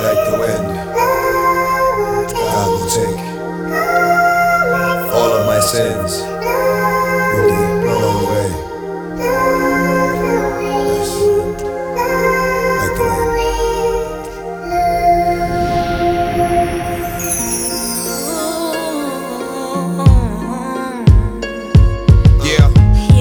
like the wind. God will take all of my sins, will be blown away. Yes. Like the wind. Yeah.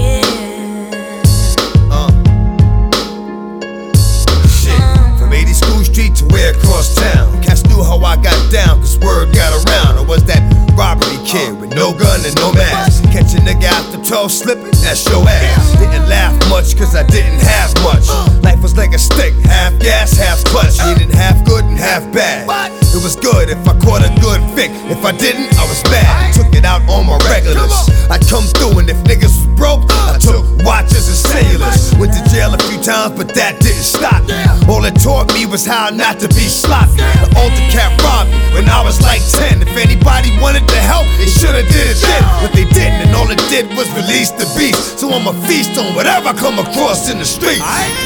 Shit. From 80 School Street to way across town, cats knew how I got down, cause word got around. I was that robbery kid with no gun and no mask. Catch a nigga after 12 slipping, that's your ass. Didn't laugh much cause I didn't have much. Life was like a stick, half gas, half clutch. Meaning half good and half bad. It was good if I caught a good fic. If I didn't, I was bad. Took it out on my regulars. I come through and if niggas was broke, I took watches and cellulars. Went to jail a few times but that didn't stop me. All it taught me was how not to be sloppy. The older cat robbed me when I was like 10. If anybody wanted to help, they shoulda did it then. But they didn't, and all it did was release the beast. So I'ma feast on whatever I come across in the streets.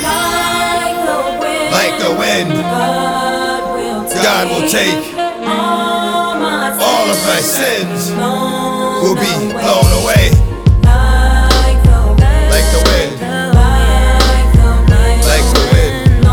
Like the wind, God will take all of my sins, will be blown away. Like the wind, like the wind.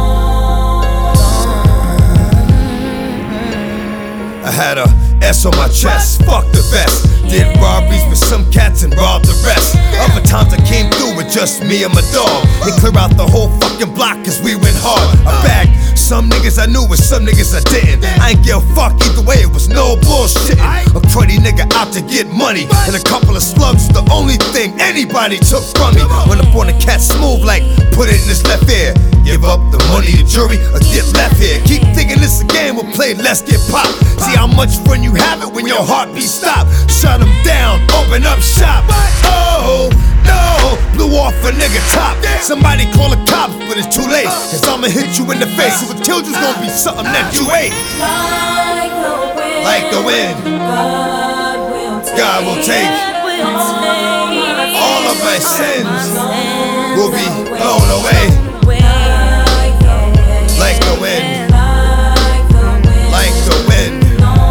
I had a S on my chest, fuck the vest. Did robberies with some cats and robbed the rest. Other times I came through with just me and my dog. They clear out the whole fucking block cause we went hard. I bagged some niggas I knew and some niggas I didn't. I ain't give a fuck either way, it was no bullshitting. A cruddy nigga out to get money, and a couple of slugs the only thing anybody took from me. Run up on a cat smooth like put it in his left ear. Give up the money to jury or get left here. Keep thinking this a game, we'll play, let's get popped. See how much fun you have it when your heartbeat stop. Shut them down, open up shop. Oh no, blew off a nigga top. Somebody call the cops, but it's too late. Cause I'ma hit you in the face. If it killed you's gonna be something that you ate. Like the wind, God will take all of my sins, will be blown away. Like the wind, like the wind.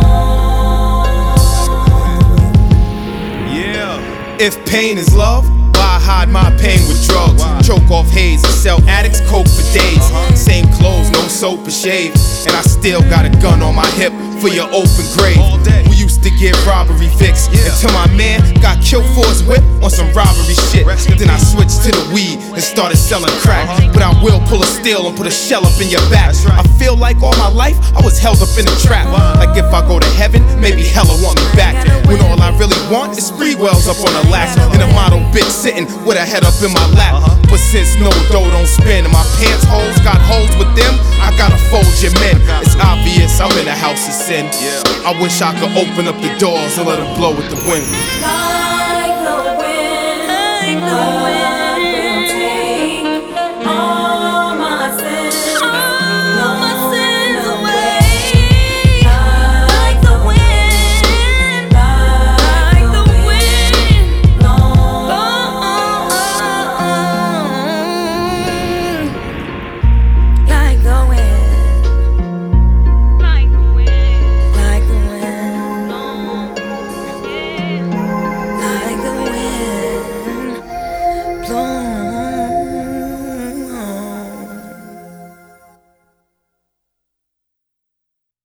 Yeah. If pain is love, why hide my pain with drugs? Choke off haze and sell addicts coke for days. Same clothes, no soap or shave, and I still got a gun on my hip for your open grave. We used to get robbery fixed until my man got killed for his whip on some robbery shit. Then I switched to the weed and started selling crack. But I will pull a steel and put a shell up in your back. I feel like all my life I was held up in a trap. Like if I go to heaven, maybe hella want me back. When all I really want is free wells up on a latch and a model bitch sitting with her head up in my lap. But since no dough don't spin and my pants holes got holes with them, I gotta fold your men. It's obvious I'm in a house of sin. I wish I could open up the doors and let them blow with the wind. Like the wind, like the wind.